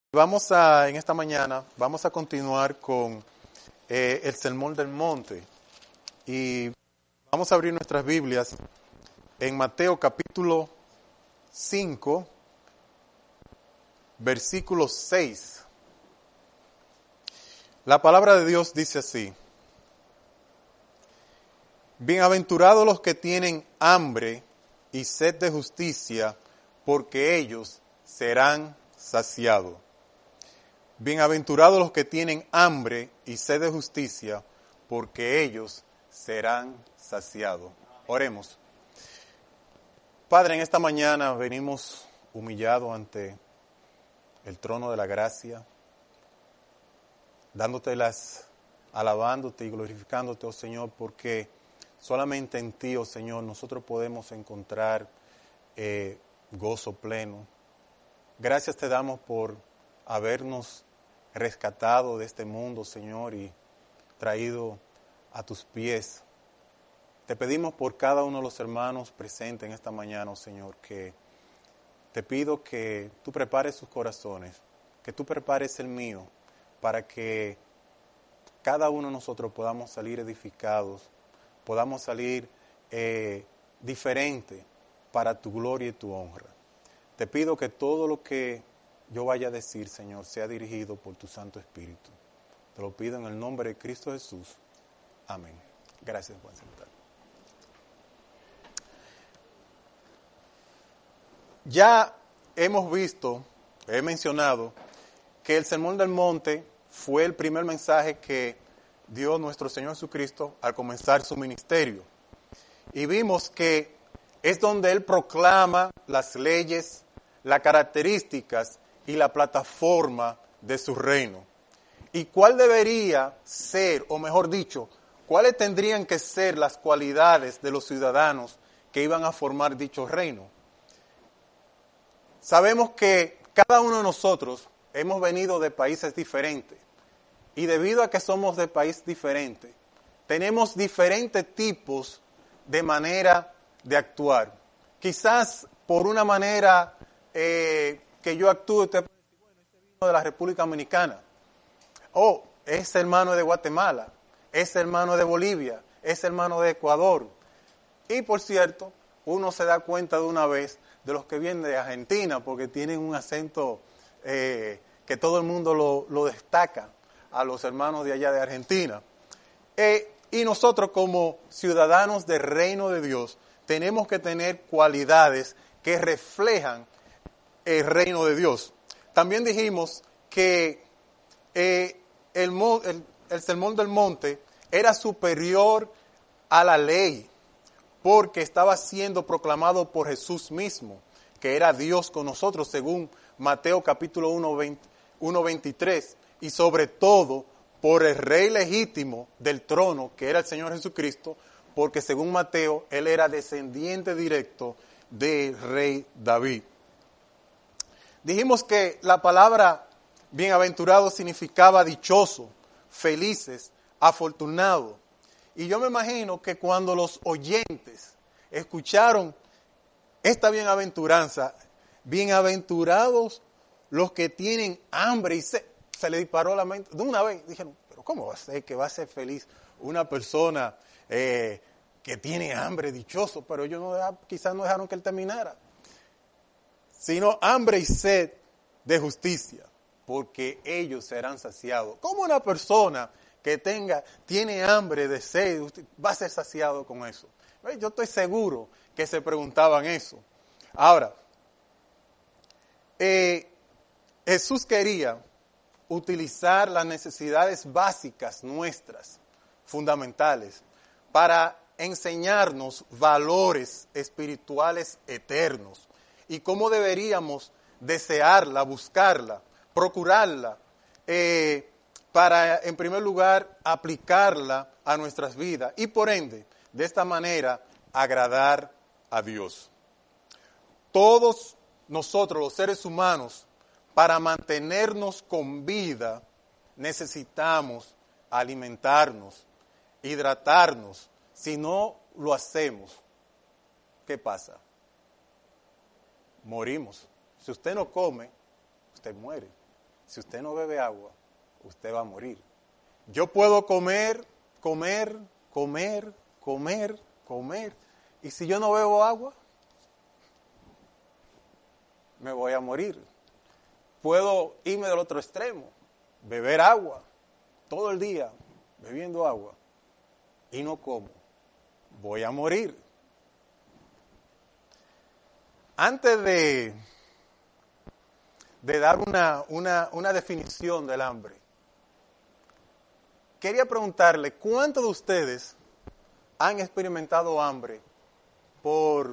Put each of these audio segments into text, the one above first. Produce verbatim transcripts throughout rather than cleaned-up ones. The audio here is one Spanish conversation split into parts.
Vamos a, en esta mañana, vamos a continuar con eh, el Sermón del Monte y vamos a abrir nuestras Biblias en Mateo capítulo cinco, versículo seis. La palabra de Dios dice así: Bienaventurados los que tienen hambre y sed de justicia, porque ellos serán saciados. Bienaventurados los que tienen hambre y sed de justicia, porque ellos serán saciados. Oremos. Padre, en esta mañana venimos humillados ante el trono de la gracia, dándote las, alabándote y glorificándote, oh Señor, porque solamente en ti, oh Señor, nosotros podemos encontrar eh, gozo pleno. Gracias te damos por habernos rescatado de este mundo, Señor, y traído a tus pies. Te pedimos por cada uno de los hermanos presentes en esta mañana, oh Señor, que te pido que tú prepares sus corazones, que tú prepares el mío, para que cada uno de nosotros podamos salir edificados, podamos salir eh, diferentes para tu gloria y tu honra. Te pido que todo lo que yo vaya a decir, Señor, sea dirigido por tu Santo Espíritu. Te lo pido en el nombre de Cristo Jesús. Amén. Gracias por sentar. Ya hemos visto, he mencionado, que el Sermón del Monte fue el primer mensaje que dio nuestro Señor Jesucristo al comenzar su ministerio. Y vimos que es donde Él proclama las leyes, las características y la plataforma de su reino. ¿Y cuál debería ser, o mejor dicho, cuáles tendrían que ser las cualidades de los ciudadanos que iban a formar dicho reino? Sabemos que cada uno de nosotros hemos venido de países diferentes y debido a que somos de país diferente, tenemos diferentes tipos de manera de actuar. Quizás por una manera eh, que yo actúe, usted puede decir, bueno, este vino de la República Dominicana, o es hermano de Guatemala, es hermano de Bolivia, es hermano de Ecuador. Y por cierto, uno se da cuenta de una vez de los que vienen de Argentina, porque tienen un acento eh, que todo el mundo lo, lo destaca, a los hermanos de allá de Argentina. Eh, y nosotros como ciudadanos del reino de Dios tenemos que tener cualidades que reflejan el reino de Dios. También dijimos que eh, el, el, el Sermón del Monte era superior a la ley, porque estaba siendo proclamado por Jesús mismo, que era Dios con nosotros, según Mateo capítulo uno, veintitrés, y sobre todo por el Rey legítimo del trono, que era el Señor Jesucristo, porque según Mateo, Él era descendiente directo del Rey David. Dijimos que la palabra bienaventurado significaba dichoso, felices, afortunado. Y yo me imagino que cuando los oyentes escucharon esta bienaventuranza, bienaventurados los que tienen hambre y sed, se le disparó la mente de una vez. Dijeron, pero ¿cómo va a ser que va a ser feliz una persona eh, que tiene hambre, dichoso? Pero ellos no, quizás no dejaron que él terminara. Sino hambre y sed de justicia, porque ellos serán saciados. ¿Cómo una persona que tenga, tiene hambre de sed, va a ser saciado con eso? Yo estoy seguro que se preguntaban eso. Ahora, eh, Jesús quería utilizar las necesidades básicas nuestras, fundamentales, para enseñarnos valores espirituales eternos y cómo deberíamos desearla, buscarla, procurarla, eh, para, en primer lugar, aplicarla a nuestras vidas y, por ende, de esta manera, agradar a Dios. Todos nosotros, los seres humanos, para mantenernos con vida, necesitamos alimentarnos, hidratarnos. Si no lo hacemos, ¿qué pasa? Morimos. Si usted no come, usted muere. si usted no bebe agua, usted va a morir. Yo puedo comer, comer, comer, comer, comer, y si yo no bebo agua, me voy a morir. Puedo irme del otro extremo, beber agua, todo el día bebiendo agua, y no como, voy a morir. Antes de, de dar una, una, una definición del hambre, quería preguntarle, ¿cuántos de ustedes han experimentado hambre por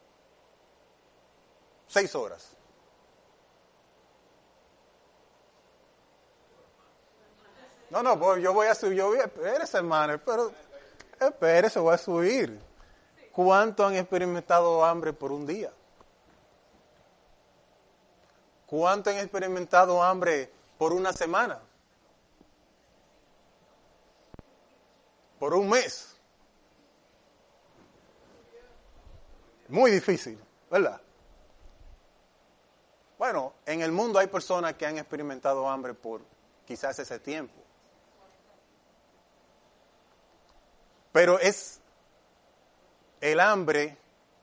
seis horas? No, no, pues yo voy a subir, yo voy a, espérese, hermano, pero espérese, voy a subir. ¿Cuántos han experimentado hambre por un día? ¿Cuántos han experimentado hambre por una semana? ¿Por un mes? Muy difícil, ¿verdad? Bueno, en el mundo hay personas que han experimentado hambre por quizás ese tiempo. Pero es, el hambre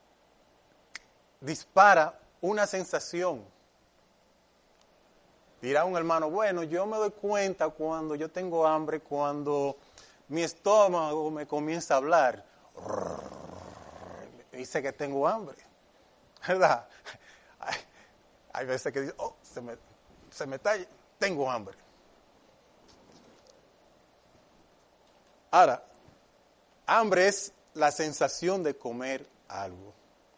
dispara una sensación. Dirá un hermano, bueno, yo me doy cuenta cuando yo tengo hambre, cuando mi estómago me comienza a hablar. Dice que tengo hambre, ¿verdad? Hay, hay veces que dice, oh, se me, se me está, tengo hambre. Ahora, hambre es la sensación de comer algo.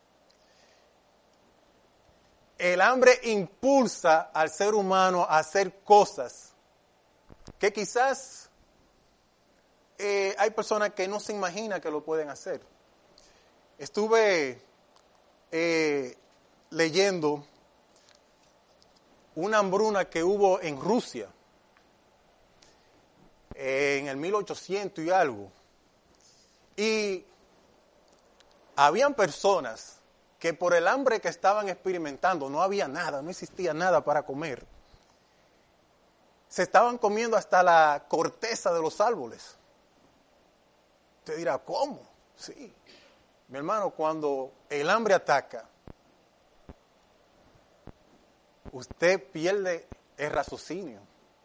El hambre impulsa al ser humano a hacer cosas que quizás eh, hay personas que no se imaginan que lo pueden hacer. Estuve eh, leyendo una hambruna que hubo en Rusia eh, en el mil ochocientos y algo. Y habían personas que por el hambre que estaban experimentando, no había nada, no existía nada para comer. Se estaban comiendo hasta la corteza de los árboles. Usted dirá, ¿cómo? Sí. Mi hermano, cuando el hambre ataca, usted pierde el raciocinio.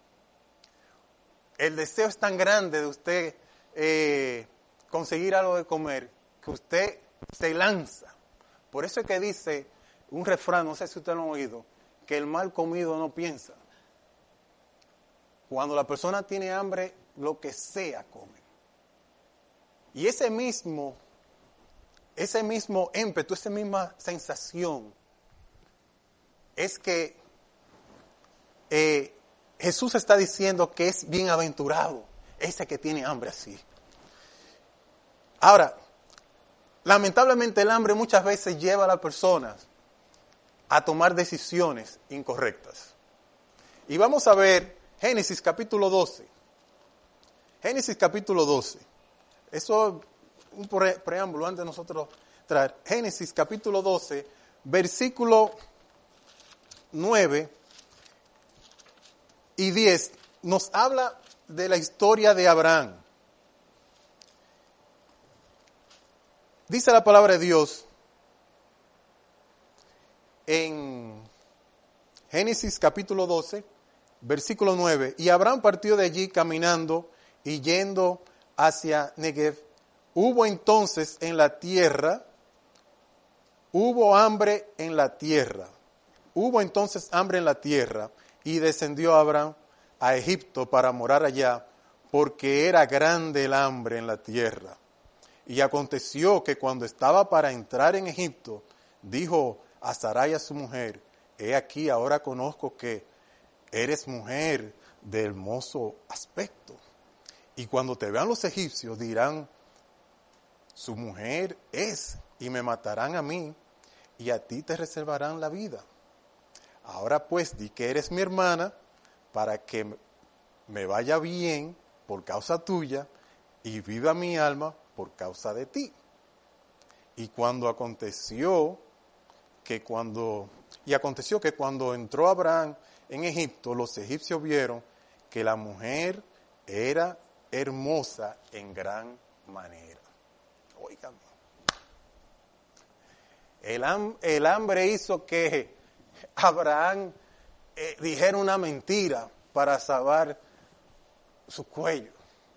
El deseo es tan grande de usted eh, conseguir algo de comer que usted se lanza. Por eso es que dice un refrán, no sé si usted lo ha oído, que el mal comido no piensa. Cuando la persona tiene hambre, lo que sea come. Y ese mismo, ese mismo ímpetu, esa misma sensación, es que eh, Jesús está diciendo que es bienaventurado ese que tiene hambre así. Ahora, lamentablemente el hambre muchas veces lleva a las personas a tomar decisiones incorrectas. Y vamos a ver Génesis capítulo doce. Génesis capítulo doce. Eso es un pre- preámbulo antes de nosotros traer. Génesis capítulo doce, versículo nueve y diez, nos habla de la historia de Abraham. Dice la palabra de Dios en Génesis capítulo doce, versículo nueve. Y Abraham partió de allí caminando y yendo hacia Negev. Hubo entonces en la tierra, hubo hambre en la tierra. Hubo entonces hambre en la tierra y descendió Abraham a Egipto para morar allá, porque era grande el hambre en la tierra. Y aconteció que cuando estaba para entrar en Egipto, dijo a Sarai a su mujer, he aquí ahora conozco que eres mujer de hermoso aspecto. Y cuando te vean los egipcios dirán, su mujer es, y me matarán a mí, y a ti te reservarán la vida. Ahora pues di que eres mi hermana, para que me vaya bien por causa tuya, y viva mi alma por causa de ti. Y cuando aconteció que cuando, y aconteció que cuando entró Abraham en Egipto, los egipcios vieron que la mujer era hermosa en gran manera. Óigame. El, ham, el hambre hizo que Abraham eh, dijera una mentira para salvar su cuello.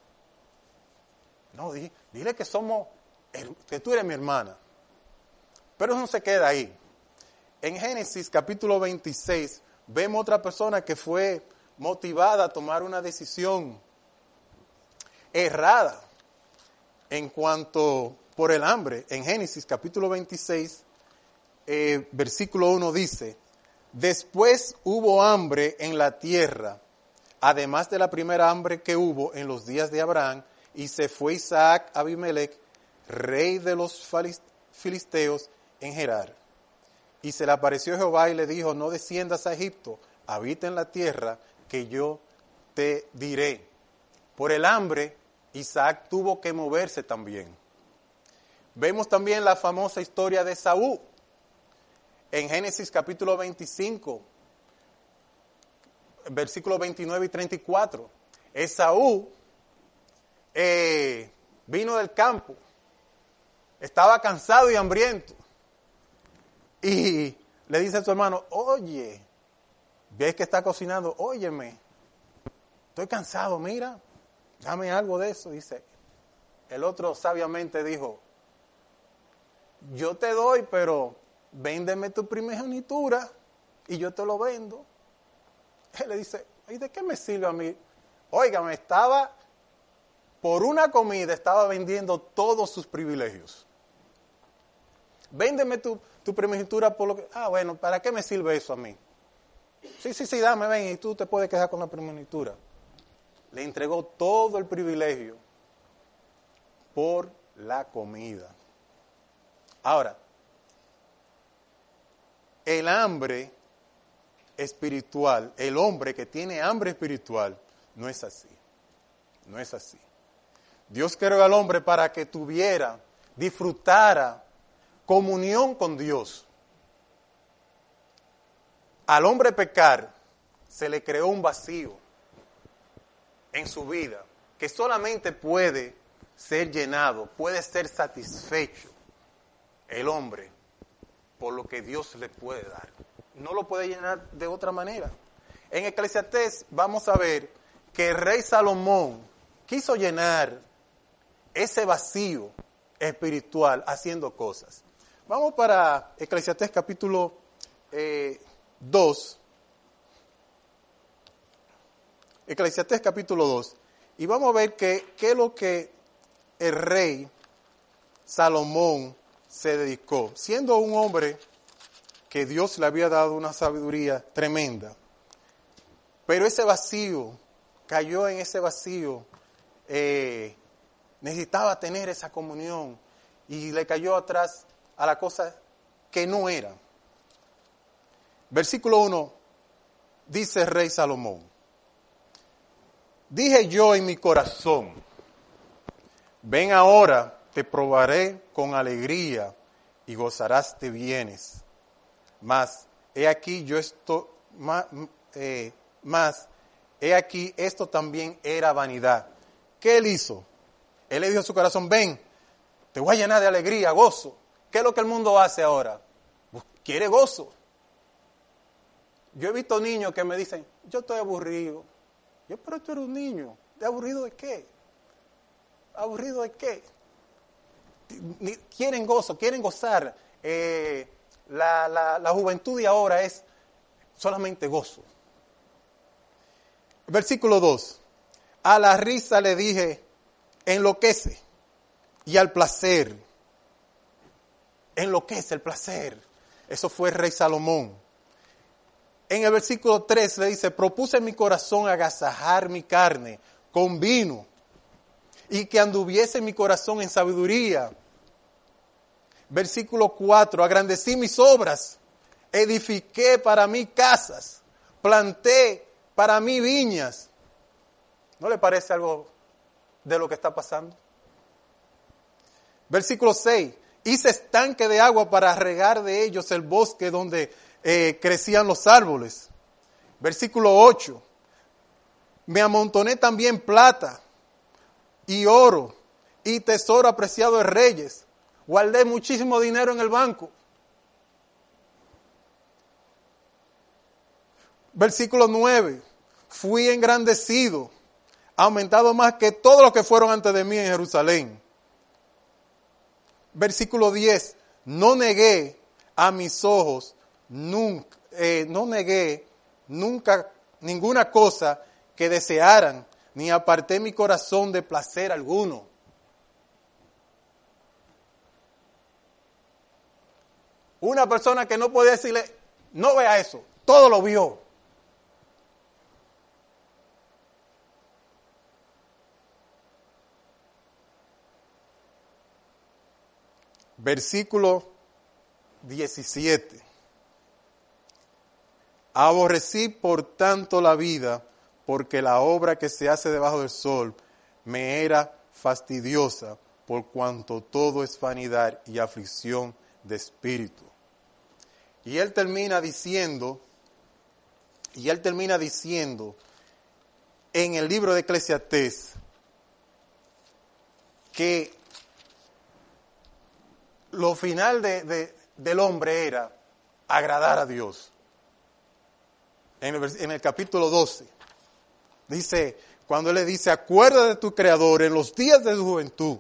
No, di, dile que somos, que tú eres mi hermana. Pero eso no se queda ahí. En Génesis capítulo veintiséis vemos otra persona que fue motivada a tomar una decisión errada en cuanto por el hambre. En Génesis capítulo veintiséis, eh, versículo uno dice: después hubo hambre en la tierra, además de la primera hambre que hubo en los días de Abraham, y se fue Isaac a Abimelech, rey de los filisteos, en Gerar. Y se le apareció Jehová y le dijo: no desciendas a Egipto, habita en la tierra que yo te diré. Por el hambre, Isaac tuvo que moverse también. Vemos también la famosa historia de Esaú. En Génesis capítulo veinticinco, versículos veintinueve y treinta y cuatro. Esaú eh, vino del campo, estaba cansado y hambriento. Y le dice a su hermano: oye, ves que está cocinando, óyeme, estoy cansado, mira, dame algo de eso. Dice, el otro sabiamente dijo: yo te doy, pero véndeme tu primogenitura y yo te lo vendo. Él le dice: ¿y de qué me sirve a mí? Óigame, estaba, por una comida, estaba vendiendo todos sus privilegios. Véndeme tu, tu primogenitura por lo que... Ah, bueno, ¿para qué me sirve eso a mí? Sí, sí, sí, dame, ven, y tú te puedes quedar con la primogenitura. Le entregó todo el privilegio por la comida. Ahora, el hambre espiritual, el hombre que tiene hambre espiritual, no es así. No es así. Dios creó al hombre para que tuviera, disfrutara comunión con Dios. Al hombre pecar, se le creó un vacío en su vida que solamente puede ser llenado, puede ser satisfecho el hombre por lo que Dios le puede dar. No lo puede llenar de otra manera. En Eclesiastés vamos a ver que el rey Salomón quiso llenar ese vacío espiritual haciendo cosas. Vamos para Eclesiastés capítulo eh, dos. Eclesiastés capítulo dos. Y vamos a ver qué es lo que el rey Salomón se dedicó, siendo un hombre que Dios le había dado una sabiduría tremenda. Pero ese vacío, cayó en ese vacío, eh, necesitaba tener esa comunión y le cayó atrás a la cosa que no era. Versículo uno, dice el rey Salomón: dije yo en mi corazón, ven ahora, te probaré con alegría y gozarás de bienes. Mas, he aquí yo esto, más, eh, más, he aquí esto también era vanidad. ¿Qué él hizo? Él le dijo a su corazón: ven, te voy a llenar de alegría, gozo. ¿Qué es lo que el mundo hace ahora? Quiere gozo. Yo he visto niños que me dicen: yo estoy aburrido. Yo, pero tú eres un niño. ¿De aburrido de qué? ¿Aburrido de qué? Quieren gozo, quieren gozar. Eh, la, la, la juventud de ahora es solamente gozo. Versículo dos. A la risa le dije: enloquece. Y al placer, enloquece el placer. Eso fue el rey Salomón. En el versículo tres le dice: propuse en mi corazón agasajar mi carne con vino, y que anduviese mi corazón en sabiduría. Versículo cuatro, agrandecí mis obras, edifiqué para mí casas, planté para mí viñas. ¿No le parece algo de lo que está pasando? Versículo seis, hice estanque de agua para regar de ellos el bosque donde eh, crecían los árboles. Versículo ocho. Me amontoné también plata y oro y tesoro apreciado de reyes. Guardé muchísimo dinero en el banco. Versículo nueve. Fui engrandecido, aumentado más que todos los que fueron antes de mí en Jerusalén. Versículo diez. No negué a mis ojos, nunca, eh, no negué nunca ninguna cosa que desearan, ni aparté mi corazón de placer alguno. Una persona que no podía decirle, no vea eso, todo lo vio. Versículo diecisiete. Aborrecí por tanto la vida, porque la obra que se hace debajo del sol me era fastidiosa, por cuanto todo es vanidad y aflicción de espíritu. Y él termina diciendo, y él termina diciendo en el libro de Eclesiastés que lo final de, de, del hombre era agradar a Dios. En el, en el capítulo doce, dice, cuando él le dice, acuérdate de tu Creador en los días de tu juventud.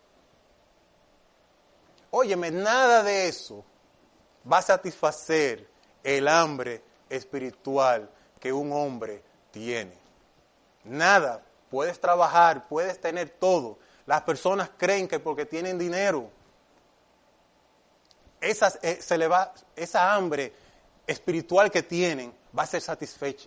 Óyeme, nada de eso va a satisfacer el hambre espiritual que un hombre tiene. Nada. Puedes trabajar, puedes tener todo. Las personas creen que porque tienen dinero, esa, eh, se le va, esa hambre espiritual que tienen va a ser satisfecha.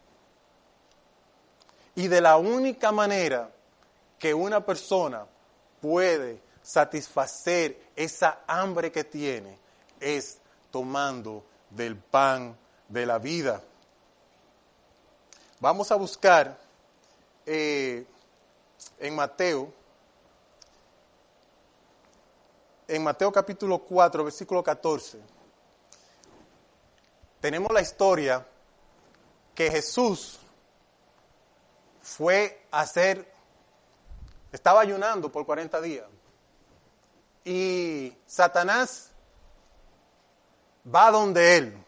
Y de la única manera que una persona puede satisfacer esa hambre que tiene es tomando del pan de la vida. Vamos a buscar eh, en Mateo, en Mateo capítulo cuatro, versículo catorce. Tenemos la historia que Jesús fue a hacer, estaba ayunando por cuarenta días. Y Satanás va donde él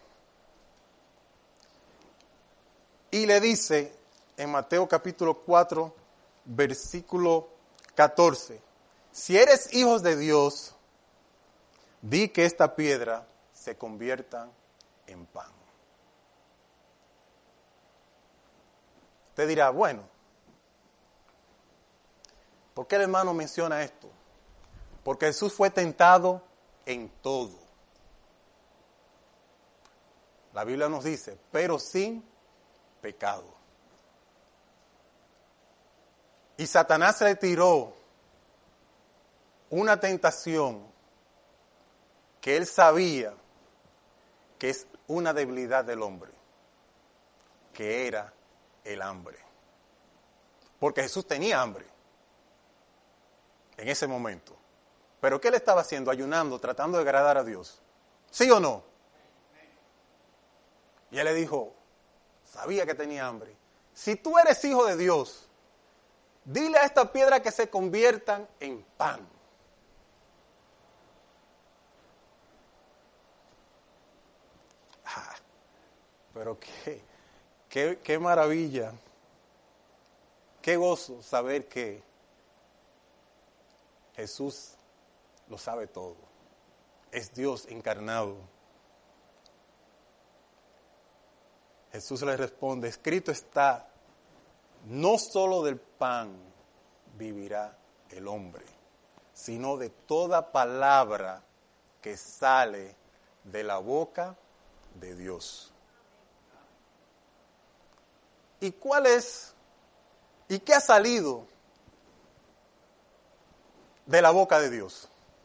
y le dice en Mateo capítulo cuatro, versículo catorce, si eres hijos de Dios, di que esta piedra se convierta en pan. Usted dirá, bueno, ¿por qué el hermano menciona esto? Porque Jesús fue tentado en todo. La Biblia nos dice, pero sin pecado. Y Satanás le tiró una tentación que él sabía que es una debilidad del hombre, que era el hambre. Porque Jesús tenía hambre en ese momento. ¿Pero qué le estaba haciendo? Ayunando, tratando de agradar a Dios. ¿Sí o no? Y él le dijo, sabía que tenía hambre. Si tú eres hijo de Dios, dile a esta piedra que se conviertan en pan. Ah, pero qué, qué, qué maravilla, qué gozo saber que Jesús lo sabe todo. Es Dios encarnado. Jesús le responde, escrito está, no solo del pan vivirá el hombre, sino de toda palabra que sale de la boca de Dios. ¿Y cuál es? ¿Y qué ha salido de la boca de Dios?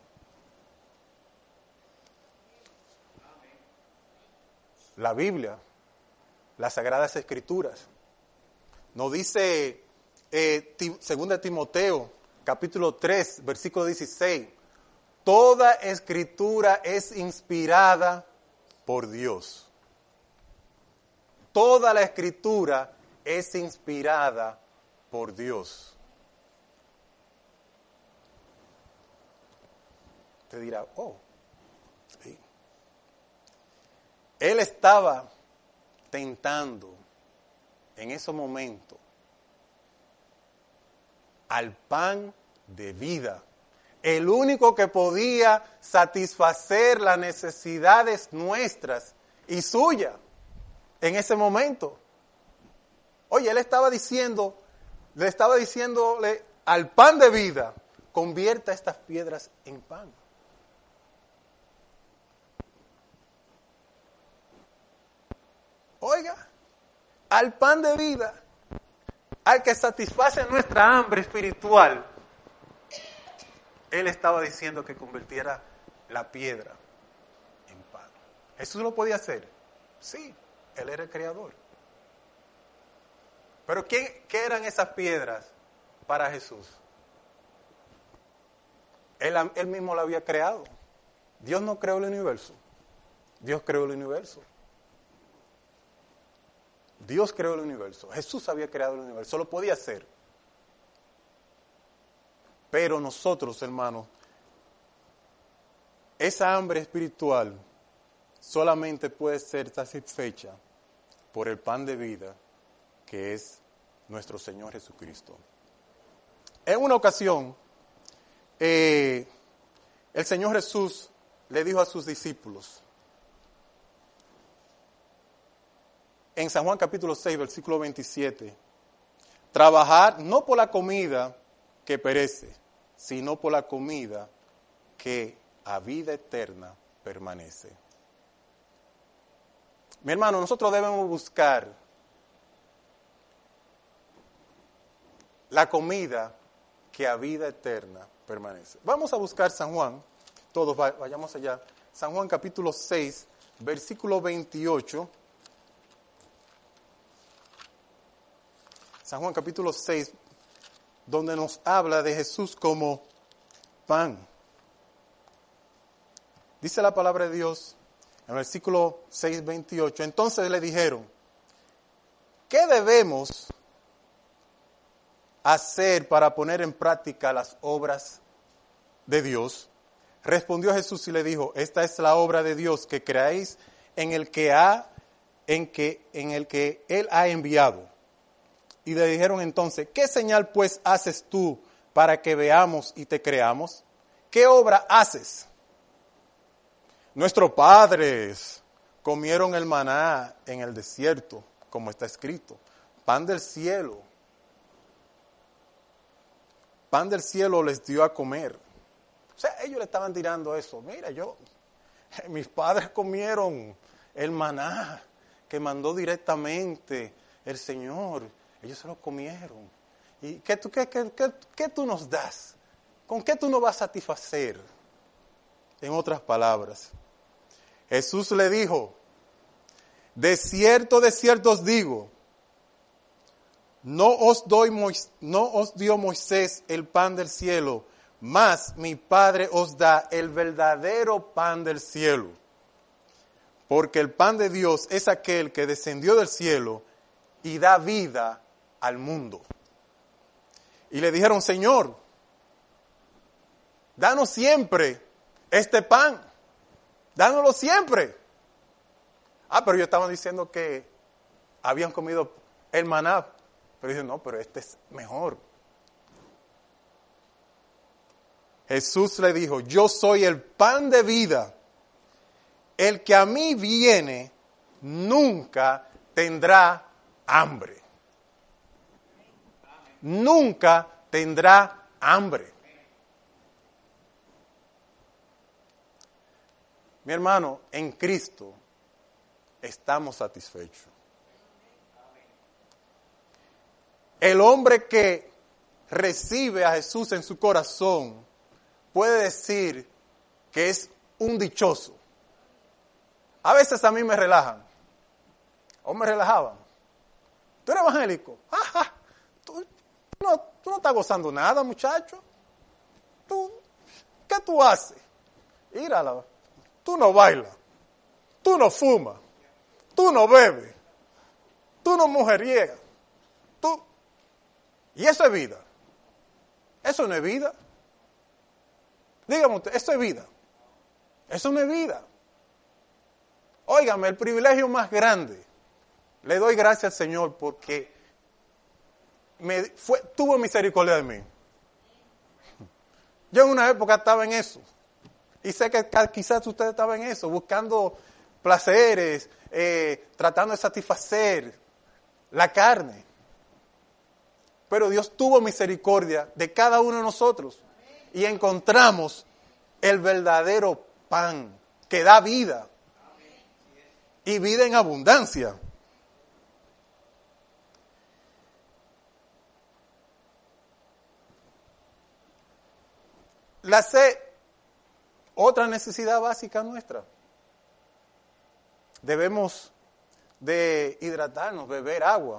La Biblia, las Sagradas Escrituras. Nos dice eh, segunda Timoteo, capítulo tres, versículo dieciséis. Toda escritura es inspirada por Dios. toda la Escritura es inspirada por Dios. Te dirá, oh, sí. Él estaba tentando en ese momento al pan de vida, el único que podía satisfacer las necesidades nuestras y suyas en ese momento. Oye, él estaba diciendo, le estaba diciéndole al pan de vida, convierta estas piedras en pan. Oiga, al pan de vida, al que satisface nuestra hambre espiritual, él estaba diciendo que convirtiera la piedra en pan. ¿Jesús lo podía hacer? Sí, él era el creador. Pero ¿qué, qué eran esas piedras para Jesús? Él, él mismo lo había creado. Dios no creó el universo. Dios creó el universo. Dios creó el universo. Jesús había creado el universo. Lo podía hacer. Pero nosotros, hermanos, esa hambre espiritual solamente puede ser satisfecha por el pan de vida que es nuestro Señor Jesucristo. En una ocasión, eh, el Señor Jesús le dijo a sus discípulos, en San Juan capítulo seis, versículo veintisiete, trabajar no por la comida que perece, sino por la comida que a vida eterna permanece. Mi hermano, nosotros debemos buscar la comida que a vida eterna permanece. Vamos a buscar San Juan, todos vayamos allá. San Juan capítulo seis, versículo veintiocho. San Juan capítulo seis, donde nos habla de Jesús como pan. Dice la palabra de Dios en el versículo seis, veintiocho. Entonces le dijeron, ¿qué debemos hacer para poner en práctica las obras de Dios? Respondió Jesús y le dijo, esta es la obra de Dios, que creáis en el que ha, en que, en el que Él ha enviado. Y le dijeron entonces, ¿qué señal pues haces tú para que veamos y te creamos? ¿Qué obra haces? Nuestros padres comieron el maná en el desierto, como está escrito, pan del cielo. Pan del cielo les dio a comer. O sea, ellos le estaban tirando eso. Mira, yo, mis padres comieron el maná que mandó directamente el Señor. Ellos se lo comieron. ¿Y qué tú, qué, qué, qué, qué tú nos das? ¿Con qué tú nos vas a satisfacer? En otras palabras, Jesús le dijo, de cierto, de cierto os digo, no os doy Mois- no os dio Moisés el pan del cielo, mas mi Padre os da el verdadero pan del cielo. Porque el pan de Dios es aquel que descendió del cielo y da vida al mundo. Y le dijeron, Señor, danos siempre este pan. Dánoslo siempre. Ah, pero ellos estaban diciendo que habían comido el maná. Pero dicen, no, pero este es mejor. Jesús le dijo, yo soy el pan de vida. El que a mí viene nunca tendrá hambre. Nunca tendrá hambre. Mi hermano, en Cristo estamos satisfechos. El hombre que recibe a Jesús en su corazón puede decir que es un dichoso. A veces a mí me relajan, o me relajaban. ¿Tú eres evangélico? Ajá. ¿Tú, no, tú no estás gozando nada, muchacho. ¿Tú, ¿Qué tú haces? Írala. Tú no bailas, tú no fumas, tú no bebes, tú no mujeriega, tú. Y eso es vida. Eso no es vida. Dígame usted, eso es vida. Eso no es vida. Óigame, el privilegio más grande. Le doy gracias al Señor porque me fue, tuvo misericordia de mí. Yo en una época estaba en eso. Y sé que quizás usted estaba en eso, buscando placeres, eh, tratando de satisfacer la carne. Pero Dios tuvo misericordia de cada uno de nosotros. Y encontramos el verdadero pan que da vida. Y vida en abundancia. La sed, otra necesidad básica nuestra. Debemos de hidratarnos, beber agua.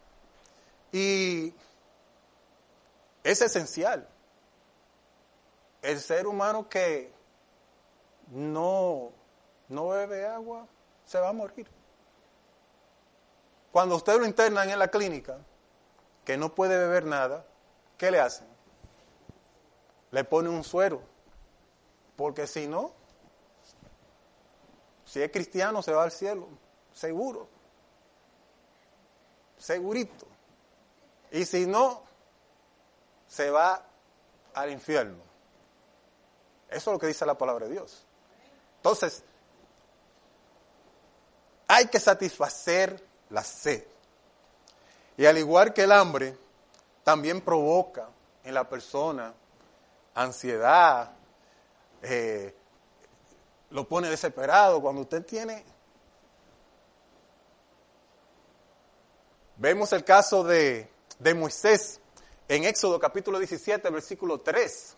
Y es esencial. El ser humano que no, no bebe agua se va a morir. Cuando usted lo internan en la clínica, que no puede beber nada, ¿qué le hacen? Le ponen un suero. Porque si no, si es cristiano se va al cielo, seguro. Segurito. Y si no, se va al infierno. Eso es lo que dice la palabra de Dios. Entonces, hay que satisfacer la sed. Y al igual que el hambre, también provoca en la persona ansiedad, eh, lo pone desesperado. Cuando usted tiene... Vemos el caso de, de Moisés en Éxodo capítulo diecisiete, versículo tres.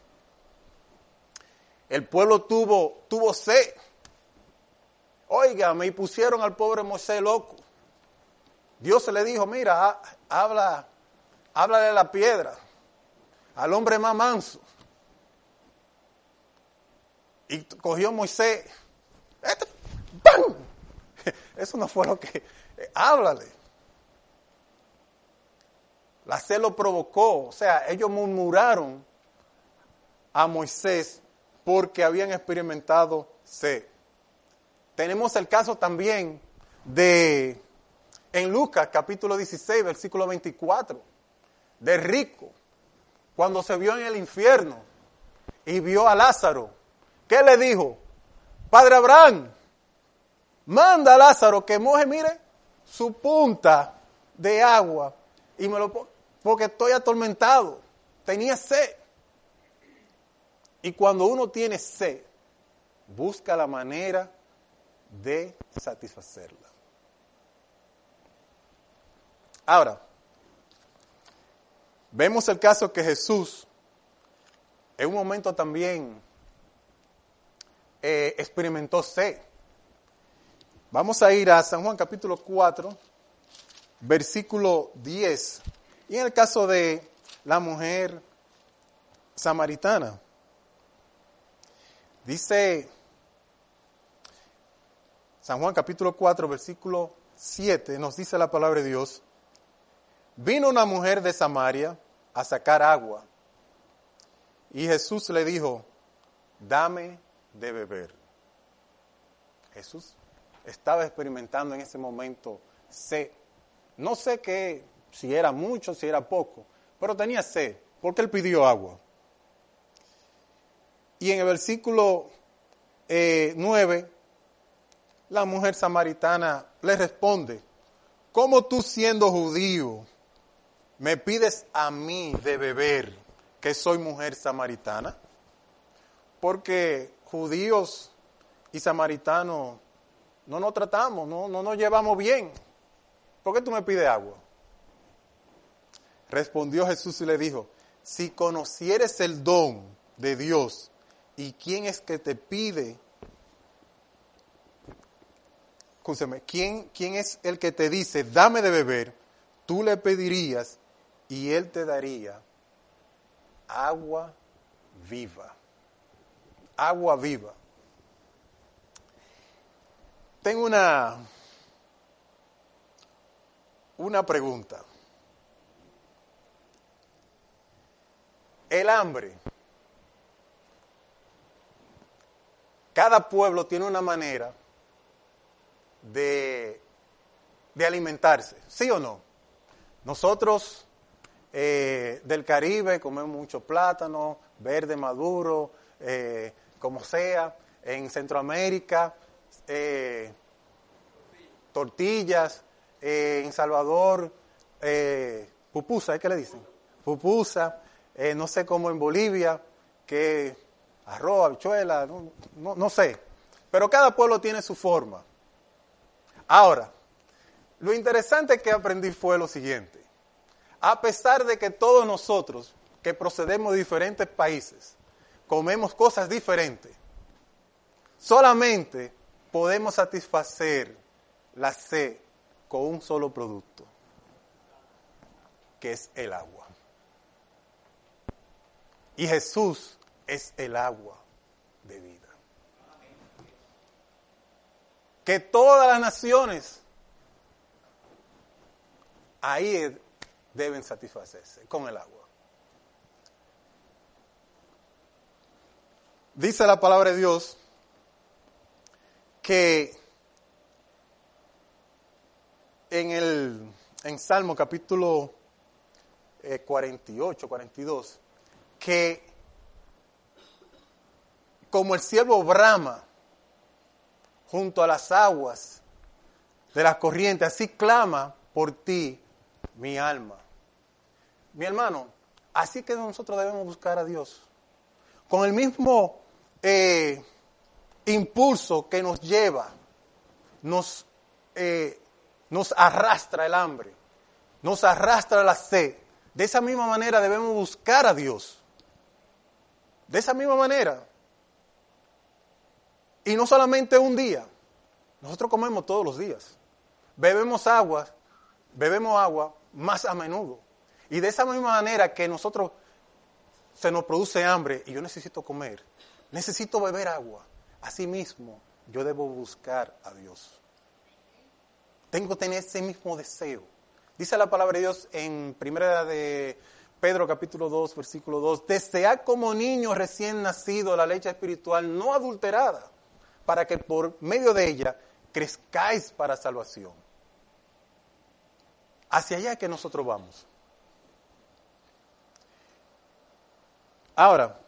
El pueblo tuvo, tuvo sed. Óigame, y pusieron al pobre Moisés loco. Dios se le dijo, mira, habla, háblale a la piedra, al hombre más manso. Y cogió Moisés. Este, ¡pam! Eso no fue lo que... Eh, háblale. La sed lo provocó. O sea, ellos murmuraron a Moisés porque habían experimentado sed. Tenemos el caso también de, en Lucas capítulo dieciséis, versículo veinticuatro, de rico, cuando se vio en el infierno y vio a Lázaro. ¿Qué le dijo? Padre Abraham, manda a Lázaro que moje, mire, su punta de agua y me lo ponga, porque estoy atormentado. Tenía sed. Y cuando uno tiene sed, busca la manera de satisfacerla. Ahora, vemos el caso que Jesús, en un momento también eh, experimentó sed. Vamos a ir a San Juan capítulo cuatro, versículo diez. Y en el caso de la mujer samaritana, dice San Juan capítulo cuatro, versículo siete, nos dice la palabra de Dios: vino una mujer de Samaria a sacar agua, y Jesús le dijo, dame de beber. Jesús estaba experimentando en ese momento sed. No sé qué, si era mucho, si era poco, pero tenía sed, porque él pidió agua. Y en el versículo eh, nueve, la mujer samaritana le responde, ¿cómo tú siendo judío me pides a mí de beber, que soy mujer samaritana? Porque judíos y samaritanos no nos tratamos, no, no nos llevamos bien. ¿Por qué tú me pides agua? Respondió Jesús y le dijo, si conocieres el don de Dios y quién es que te pide, escúchame, ¿quién, quién es el que te dice, dame de beber, tú le pedirías y él te daría agua viva. Agua viva. Tengo una, una pregunta. El hambre. Cada pueblo tiene una manera de, de alimentarse, ¿sí o no? Nosotros eh, del Caribe comemos mucho plátano, verde, maduro, eh, como sea. En Centroamérica, eh, tortillas. Eh, en Salvador, eh, pupusa, ¿eh? ¿Qué le dicen? Pupusa. Eh, no sé cómo en Bolivia, que arroz, habichuela, no, no, no sé. Pero cada pueblo tiene su forma. Ahora, lo interesante que aprendí fue lo siguiente. A pesar de que todos nosotros, que procedemos de diferentes países, comemos cosas diferentes, solamente podemos satisfacer la sed con un solo producto, que es el agua. Y Jesús es el agua de vida. Que todas las naciones ahí deben satisfacerse con el agua. Dice la palabra de Dios que en el en Salmo capítulo eh, cuarenta y ocho, cuarenta y dos, que como el ciervo brama junto a las aguas de las corrientes, así clama por ti mi alma. Mi hermano, así que nosotros debemos buscar a Dios. Con el mismo eh, impulso que nos lleva, nos, eh, nos arrastra el hambre, nos arrastra la sed. De esa misma manera debemos buscar a Dios. De esa misma manera. Y no solamente un día. Nosotros comemos todos los días. Bebemos agua, bebemos agua más a menudo. Y de esa misma manera que nosotros se nos produce hambre y yo necesito comer, necesito beber agua. Así mismo yo debo buscar a Dios. Tengo que tener ese mismo deseo. Dice la palabra de Dios en primera de Pedro capítulo dos, versículo dos. Desead como niños recién nacidos la leche espiritual no adulterada, para que por medio de ella crezcáis para salvación. Hacia allá es que nosotros vamos. Ahora,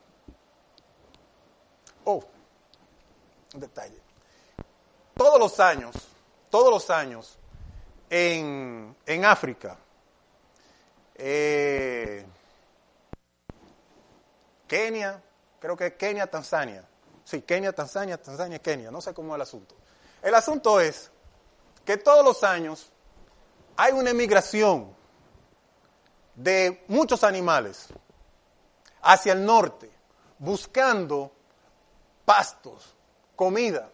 oh, un detalle. Todos los años, todos los años, en, en África, eh, Kenia, creo que Kenia, Tanzania. Sí, Kenia, Tanzania, Tanzania, Kenia, no sé cómo es el asunto. El asunto es que todos los años hay una emigración de muchos animales hacia el norte, buscando pastos, comida.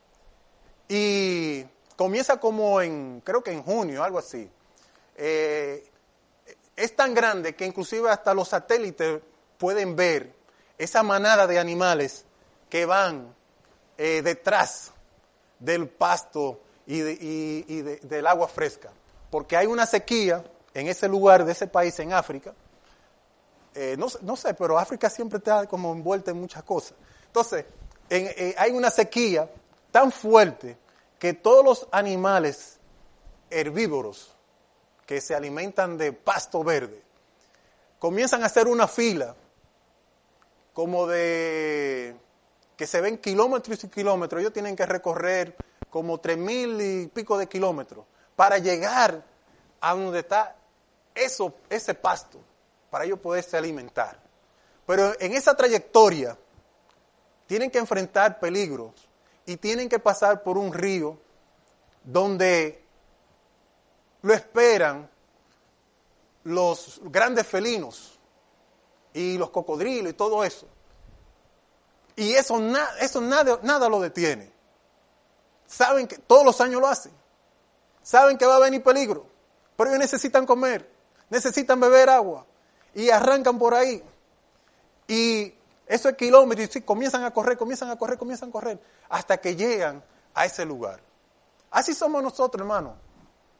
Y comienza como en, creo que en junio, algo así. Eh, es tan grande que inclusive hasta los satélites pueden ver esa manada de animales que van eh, detrás del pasto y, de, y, y de, del agua fresca. Porque hay una sequía en ese lugar de ese país, en África. Eh, no, no sé, pero África siempre está como envuelta en muchas cosas. Entonces, en, eh, hay una sequía tan fuerte que todos los animales herbívoros que se alimentan de pasto verde comienzan a hacer una fila como de que se ven kilómetros y kilómetros. Ellos tienen que recorrer como tres mil y pico de kilómetros para llegar a donde está eso, ese pasto, para ellos poderse alimentar. Pero en esa trayectoria tienen que enfrentar peligros y tienen que pasar por un río donde lo esperan los grandes felinos y los cocodrilos y todo eso. Y eso, na, eso nada, nada lo detiene. Saben que todos los años lo hacen. Saben que va a venir peligro, pero ellos necesitan comer, necesitan beber agua y arrancan por ahí. Y eso es kilómetros y sí, comienzan a correr, comienzan a correr, comienzan a correr hasta que llegan a ese lugar. Así somos nosotros, hermanos.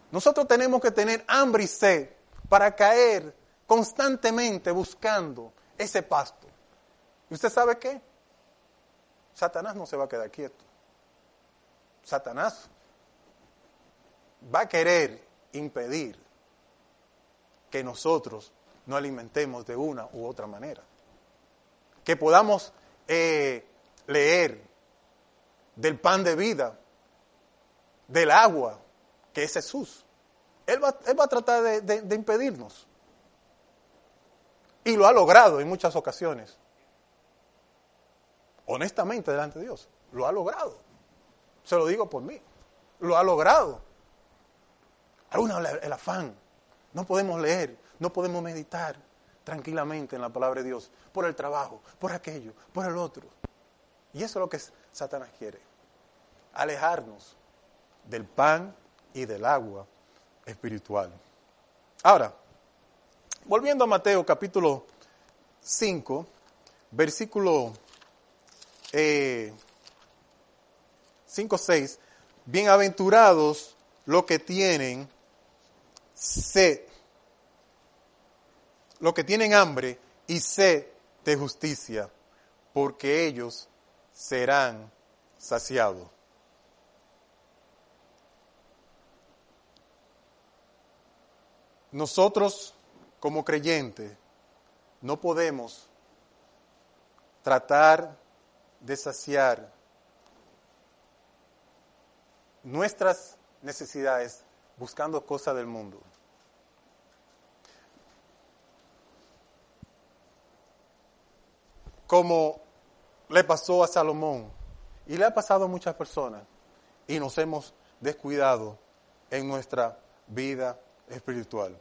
Nosotros tenemos que tener hambre y sed para caer constantemente buscando ese pasto. ¿Y usted sabe qué? Satanás no se va a quedar quieto. Satanás va a querer impedir que nosotros no alimentemos de una u otra manera. Que podamos eh, leer del pan de vida, del agua, que es Jesús. Él va, él va a tratar de, de, de impedirnos. Y lo ha logrado en muchas ocasiones. Honestamente, delante de Dios, lo ha logrado. Se lo digo por mí. Lo ha logrado. Alguna el afán. No podemos leer, no podemos meditar tranquilamente en la palabra de Dios por el trabajo, por aquello, por el otro. Y eso es lo que Satanás quiere. Alejarnos del pan y del agua espiritual. Ahora, volviendo a Mateo capítulo cinco, versículo eh, cinco, seis, bienaventurados los que tienen sed, los que tienen hambre y sed de justicia, porque ellos serán saciados. Nosotros, como creyentes, no podemos tratar de saciar nuestras necesidades buscando cosas del mundo. Como le pasó a Salomón y le ha pasado a muchas personas, y nos hemos descuidado en nuestra vida espiritual.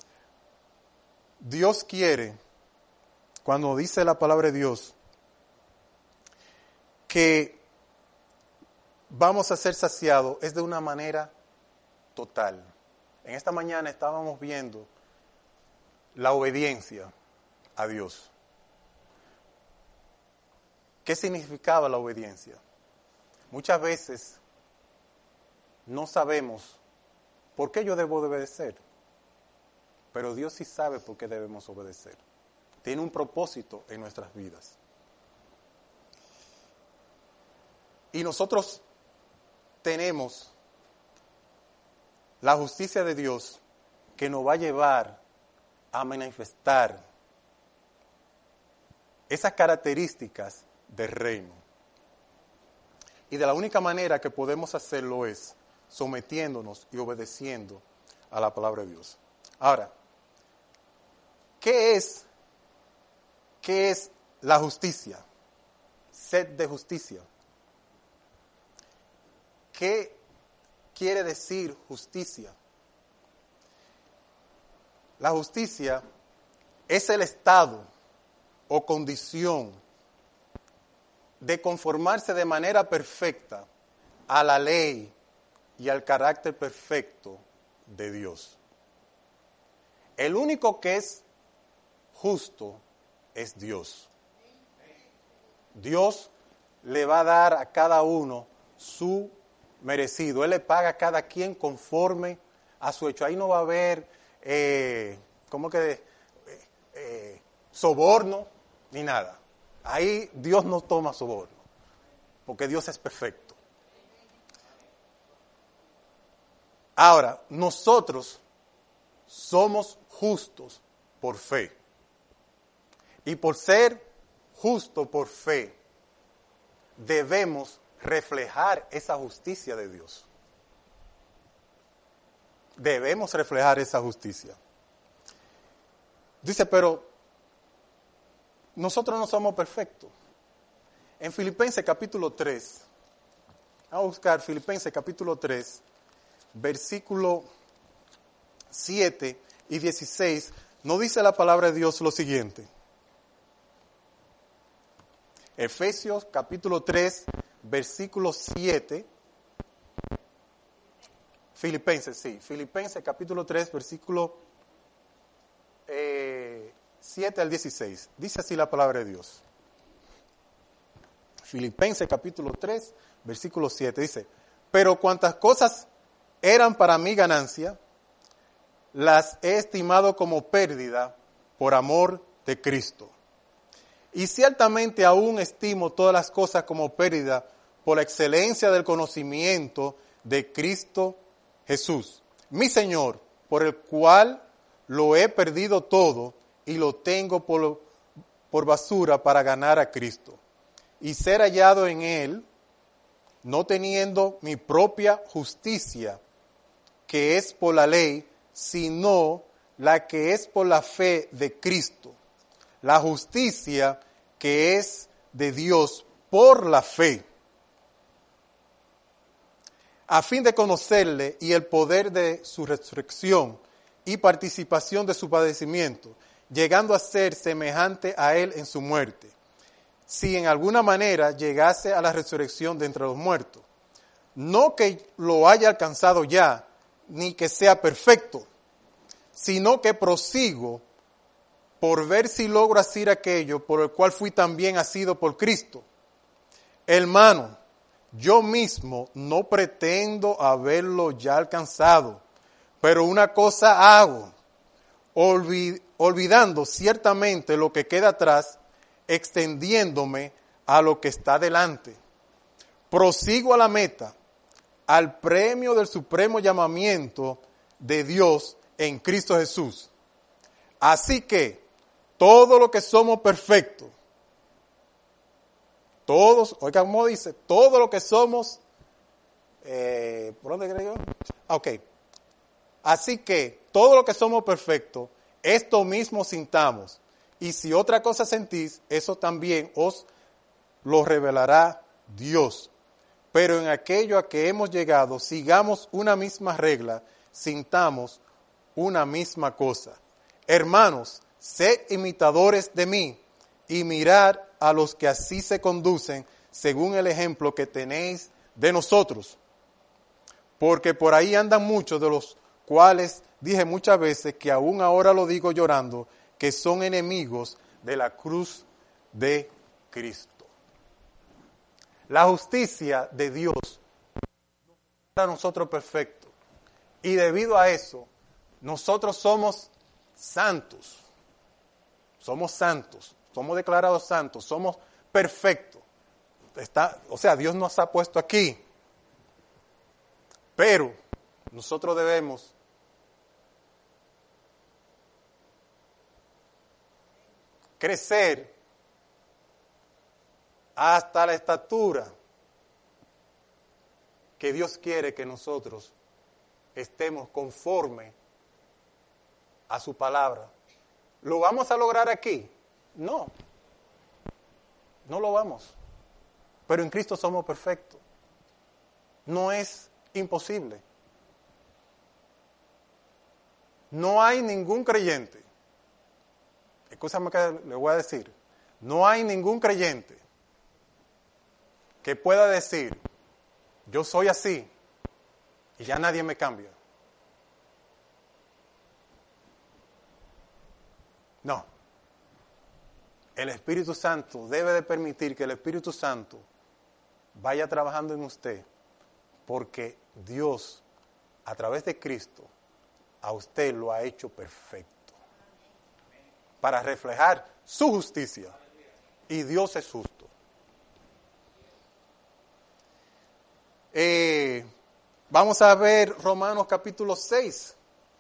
Dios quiere, cuando dice la palabra de Dios, que vamos a ser saciados, es de una manera total. En esta mañana estábamos viendo la obediencia a Dios. ¿Qué significaba la obediencia? Muchas veces no sabemos por qué yo debo de obedecer, pero Dios sí sabe por qué debemos obedecer. Tiene un propósito en nuestras vidas. Y nosotros tenemos la justicia de Dios que nos va a llevar a manifestar esas características del reino. Y de la única manera que podemos hacerlo es sometiéndonos y obedeciendo a la palabra de Dios. Ahora, ¿qué es, qué es la justicia? Sed de justicia. ¿Qué quiere decir justicia? La justicia es el estado o condición de conformarse de manera perfecta a la ley y al carácter perfecto de Dios. El único que es justo es Dios. Dios le va a dar a cada uno su merecido. Él le paga a cada quien conforme a su hecho. Ahí no va a haber eh, ¿cómo que? Eh, eh, soborno ni nada. Ahí Dios no toma soborno, porque Dios es perfecto. Ahora, nosotros somos justos por fe. Y por ser justo por fe, debemos reflejar esa justicia de Dios. Debemos reflejar esa justicia. Dice, pero nosotros no somos perfectos. En Filipenses capítulo tres, vamos a buscar Filipenses capítulo tres, versículo siete y dieciséis, nos dice la palabra de Dios lo siguiente. Efesios capítulo tres, versículo siete. Filipenses, sí. Filipenses capítulo tres, versículo eh, siete al dieciséis. Dice así la palabra de Dios. Filipenses capítulo tres, versículo siete. Dice, pero cuantas cosas eran para mí ganancia, las he estimado como pérdida por amor de Cristo. Y ciertamente aún estimo todas las cosas como pérdida por la excelencia del conocimiento de Cristo Jesús, mi Señor, por el cual lo he perdido todo y lo tengo por, por basura para ganar a Cristo y ser hallado en Él, no teniendo mi propia justicia, que es por la ley, sino la que es por la fe de Cristo, la justicia que es de Dios por la fe, a fin de conocerle y el poder de su resurrección y participación de su padecimiento, llegando a ser semejante a él en su muerte, si en alguna manera llegase a la resurrección de entre los muertos. No que lo haya alcanzado ya, ni que sea perfecto, sino que prosigo por ver si logro hacer aquello por el cual fui también asido por Cristo. Hermano, yo mismo no pretendo haberlo ya alcanzado, pero una cosa hago, olvid- olvidando ciertamente lo que queda atrás, extendiéndome a lo que está delante. Prosigo a la meta, al premio del supremo llamamiento de Dios en Cristo Jesús. Así que todo lo que somos perfectos, todos, oiga cómo dice, todo lo que somos, eh, ¿por dónde creo yo? Ok. Así que todo lo que somos perfectos, esto mismo sintamos. Y si otra cosa sentís, eso también os lo revelará Dios. Pero en aquello a que hemos llegado, sigamos una misma regla, sintamos una misma cosa. Hermanos, sed imitadores de mí y mirad a los que así se conducen según el ejemplo que tenéis de nosotros. Porque por ahí andan muchos, de los cuales dije muchas veces, que aún ahora lo digo llorando, que son enemigos de la cruz de Cristo. La justicia de Dios para nosotros perfecto. Y debido a eso, nosotros somos santos. Somos santos. Somos declarados santos. Somos perfectos. Está, o sea, Dios nos ha puesto aquí. Pero nosotros debemos crecer hasta la estatura que Dios quiere que nosotros estemos conforme a su palabra. ¿Lo vamos a lograr aquí? No. No lo vamos. Pero en Cristo somos perfectos. No es imposible. No hay ningún creyente. Escúchame que le voy a decir. No hay ningún creyente que pueda decir, yo soy así y ya nadie me cambia. No. El Espíritu Santo debe de permitir que el Espíritu Santo vaya trabajando en usted, porque Dios, a través de Cristo, a usted lo ha hecho perfecto para reflejar su justicia. Y Dios es justo. Eh, vamos a ver Romanos capítulo seis.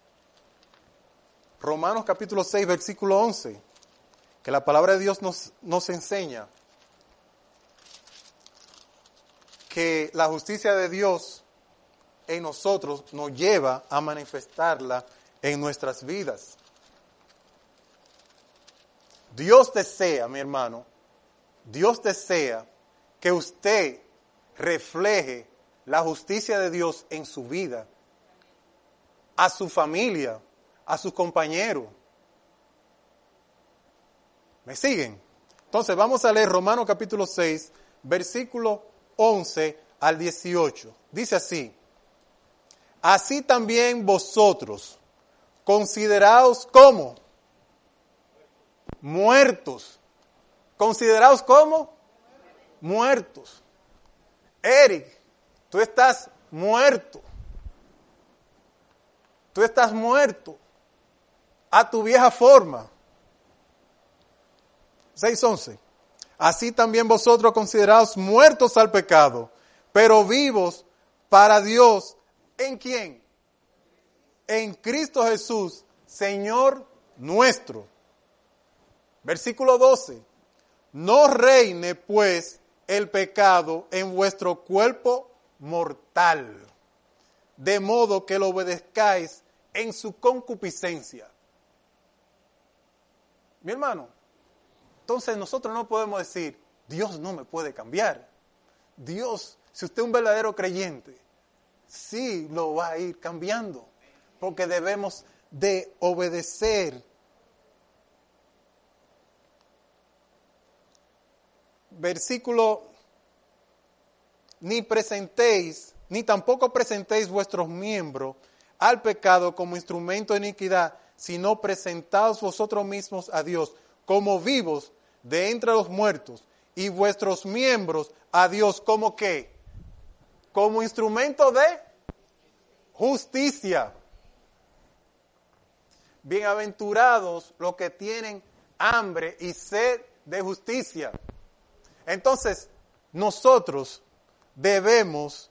Romanos capítulo seis, versículo once. Que la palabra de Dios nos, nos enseña que la justicia de Dios en nosotros nos lleva a manifestarla en nuestras vidas. Dios desea, mi hermano, Dios desea que usted refleje la justicia de Dios en su vida, a su familia, a sus compañeros. ¿Me siguen? Entonces vamos a leer Romanos capítulo seis, versículo once al dieciocho. Dice así: así también vosotros, consideraos como muertos. ¿Consideraos como? Muertos. Eric, tú estás muerto. Tú estás muerto a tu vieja forma. seis once. Así también vosotros consideraos muertos al pecado, pero vivos para Dios. ¿En quién? En Cristo Jesús, Señor nuestro. Versículo doce. No reine pues el pecado en vuestro cuerpo mortal, de modo que lo obedezcáis en su concupiscencia. Mi hermano, entonces nosotros no podemos decir, Dios no me puede cambiar. Dios, si usted es un verdadero creyente, sí lo va a ir cambiando, porque debemos de obedecer. Versículo, ni presentéis, ni tampoco presentéis vuestros miembros al pecado como instrumento de iniquidad, sino presentaos vosotros mismos a Dios como vivos de entre los muertos, y vuestros miembros a Dios como ¿qué? Como instrumento de justicia. Bienaventurados los que tienen hambre y sed de justicia. Entonces, nosotros debemos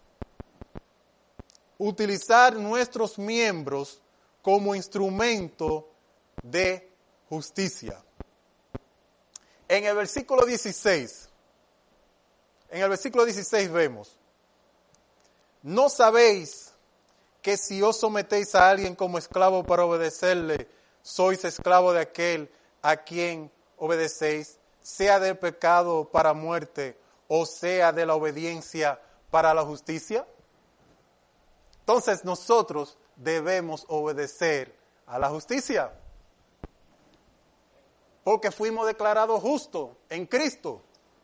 utilizar nuestros miembros como instrumento de justicia. En el versículo dieciséis, en el versículo dieciséis vemos, ¿no sabéis que si os sometéis a alguien como esclavo para obedecerle, sois esclavo de aquel a quien obedecéis, sea del pecado para muerte o sea de la obediencia para la justicia? Entonces nosotros debemos obedecer a la justicia, porque fuimos declarados justos en Cristo.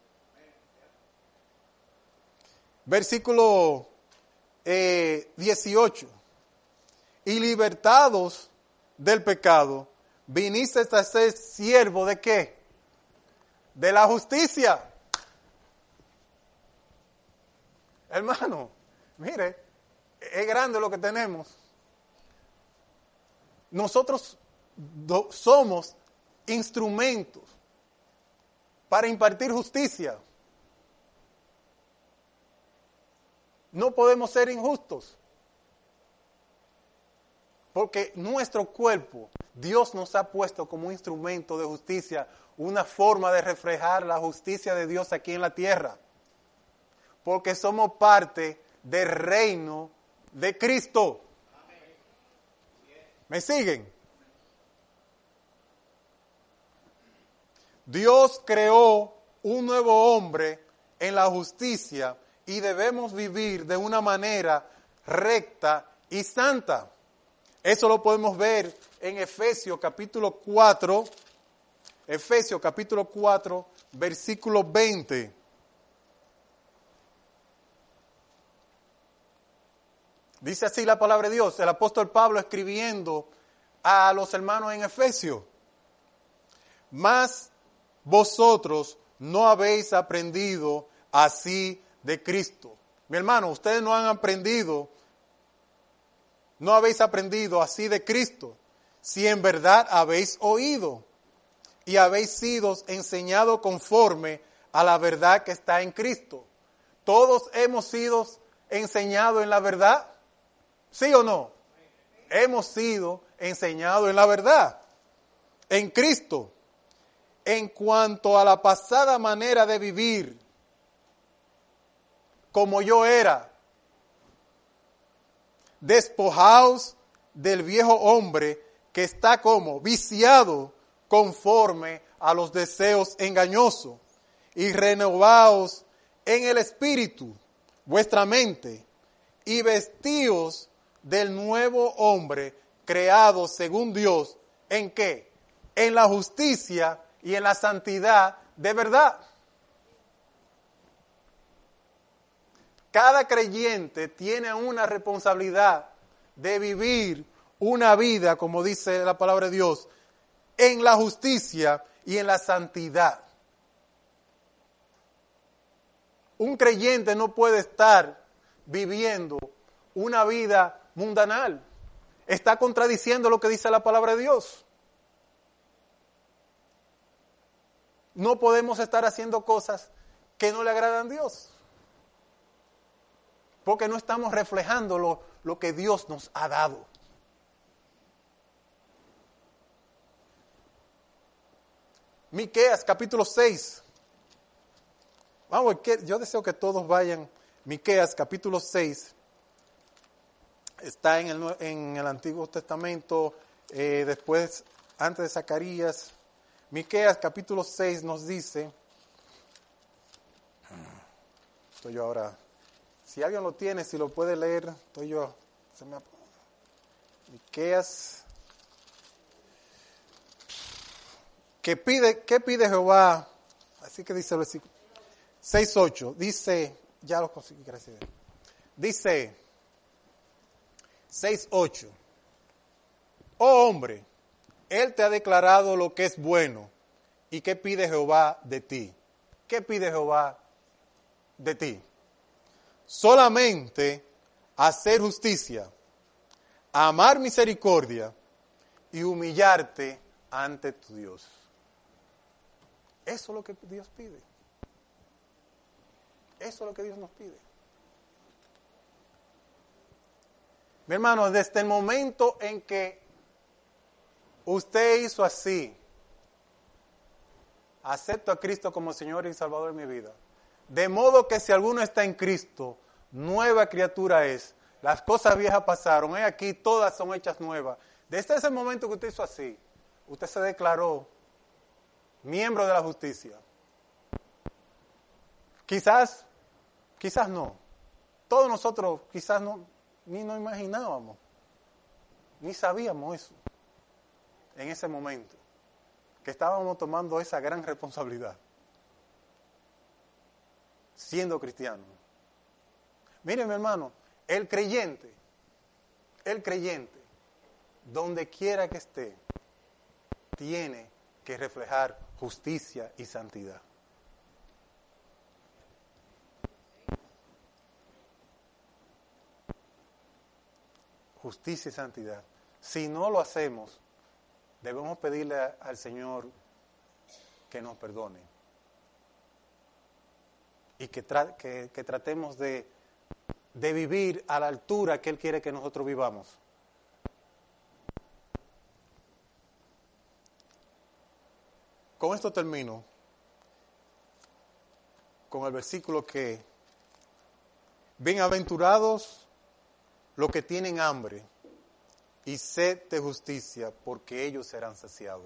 Versículo eh, dieciocho. Y libertados del pecado, viniste a ser siervo de ¿qué? De la justicia. Hermano, mire, es grande lo que tenemos. Nosotros do, somos instrumentos para impartir justicia. No podemos ser injustos, porque nuestro cuerpo, Dios nos ha puesto como un instrumento de justicia, una forma de reflejar la justicia de Dios aquí en la tierra, porque somos parte del reino de Cristo. ¿Me siguen? Dios creó un nuevo hombre en la justicia y debemos vivir de una manera recta y santa. Eso lo podemos ver en Efesios capítulo cuatro, Efesios capítulo cuatro, versículo veinte. Dice así la palabra de Dios, el apóstol Pablo escribiendo a los hermanos en Efesios. Mas vosotros no habéis aprendido así de Cristo. Mi hermano, ustedes no han aprendido, no habéis aprendido así de Cristo, si en verdad habéis oído y habéis sido enseñados conforme a la verdad que está en Cristo. Todos hemos sido enseñados en la verdad. ¿Sí o no? Hemos sido enseñados en la verdad, en Cristo, en cuanto a la pasada manera de vivir, como yo era. Despojaos del viejo hombre que está como viciado conforme a los deseos engañosos, y renovaos en el espíritu vuestra mente, y vestíos del nuevo hombre creado según Dios, ¿en qué? En la justicia y en la santidad de verdad. Cada creyente tiene una responsabilidad de vivir una vida, como dice la palabra de Dios, en la justicia y en la santidad. Un creyente no puede estar viviendo una vida mundanal. está contradiciendo lo que dice la palabra de Dios. No podemos estar haciendo cosas que no le agradan a Dios, porque no estamos reflejando lo, lo que Dios nos ha dado. Miqueas capítulo seis. Vamos, yo deseo que todos vayan. Miqueas capítulo seis. Está en el, en el Antiguo Testamento, eh, después, antes de Zacarías. Miqueas capítulo seis nos dice, estoy yo ahora, si alguien lo tiene, si lo puede leer, estoy yo, se me, Miqueas, ¿qué pide, qué pide Jehová? Así que dice el versículo seis ocho, dice, ya lo conseguí, gracias. Dice seis ocho, oh hombre, Él te ha declarado lo que es bueno. ¿Y qué pide Jehová de ti? ¿Qué pide Jehová de ti? Solamente hacer justicia, amar misericordia y humillarte ante tu Dios. Eso es lo que Dios pide. Eso es lo que Dios nos pide. Mi hermano, desde el momento en que usted hizo así, acepto a Cristo como Señor y Salvador de mi vida, de modo que si alguno está en Cristo, nueva criatura es. Las cosas viejas pasaron, he aquí, todas son hechas nuevas. Desde ese momento que usted hizo así, usted se declaró miembro de la justicia. Quizás, quizás no. Todos nosotros quizás no, ni nos imaginábamos, ni sabíamos eso en ese momento, que estábamos tomando esa gran responsabilidad, siendo cristianos. Miren, mi hermano, el creyente, el creyente, donde quiera que esté, tiene que reflejar justicia y santidad. Justicia y santidad. Si no lo hacemos, debemos pedirle al Señor que nos perdone y que, tra- que, que tratemos de, de vivir a la altura que Él quiere que nosotros vivamos. Con esto termino, con el versículo que, bienaventurados los que tienen hambre y sed de justicia, porque ellos serán saciados.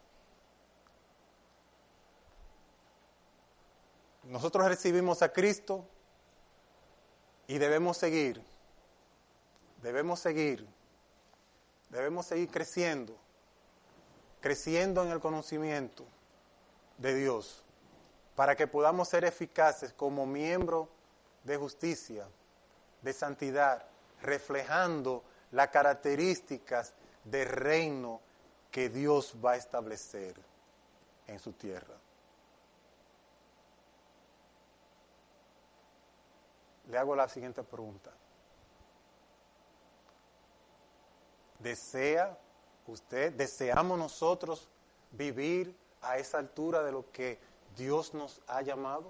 Nosotros recibimos a Cristo y debemos seguir, debemos seguir, debemos seguir creciendo, creciendo en el conocimiento de Dios, para que podamos ser eficaces como miembros de justicia, de santidad, reflejando las características del reino que Dios va a establecer en su tierra. Le hago la siguiente pregunta. ¿Desea usted, deseamos nosotros vivir a esa altura de lo que Dios nos ha llamado?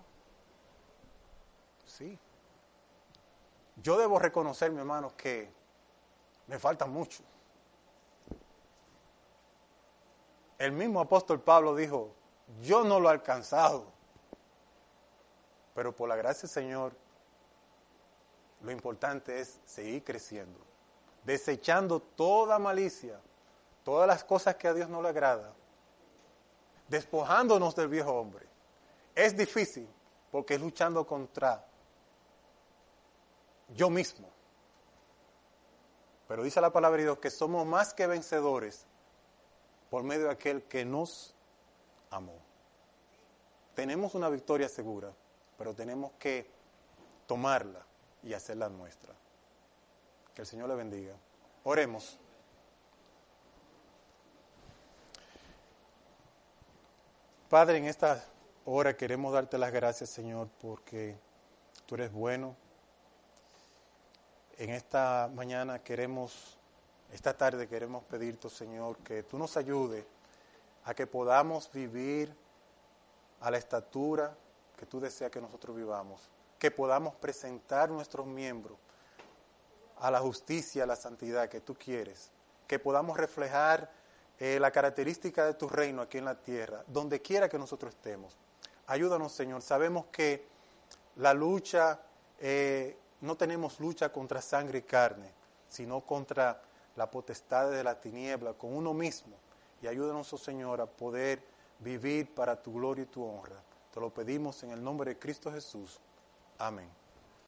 Sí. Yo debo reconocer, mi hermano, que me falta mucho. El mismo apóstol Pablo dijo, yo no lo he alcanzado, pero por la gracia del Señor, lo importante es seguir creciendo, desechando toda malicia, todas las cosas que a Dios no le agrada, despojándonos del viejo hombre. Es difícil porque es luchando contra yo mismo. Pero dice la palabra de Dios que somos más que vencedores por medio de aquel que nos amó. Tenemos una victoria segura, pero tenemos que tomarla y hacerla nuestra. Que el Señor le bendiga. Oremos. Padre, en esta hora queremos darte las gracias, Señor, porque tú eres bueno. En esta mañana queremos Esta tarde queremos pedirte, Señor, que tú nos ayudes a que podamos vivir a la estatura que tú deseas que nosotros vivamos, que podamos presentar nuestros miembros a la justicia, a la santidad que tú quieres, que podamos reflejar eh, la característica de tu reino aquí en la tierra, donde quiera que nosotros estemos. Ayúdanos, Señor. Sabemos que la lucha, eh, no tenemos lucha contra sangre y carne, sino contra la potestad de la tiniebla, con uno mismo. Y ayúdanos, oh Señor, a poder vivir para tu gloria y tu honra. Te lo pedimos en el nombre de Cristo Jesús. Amén.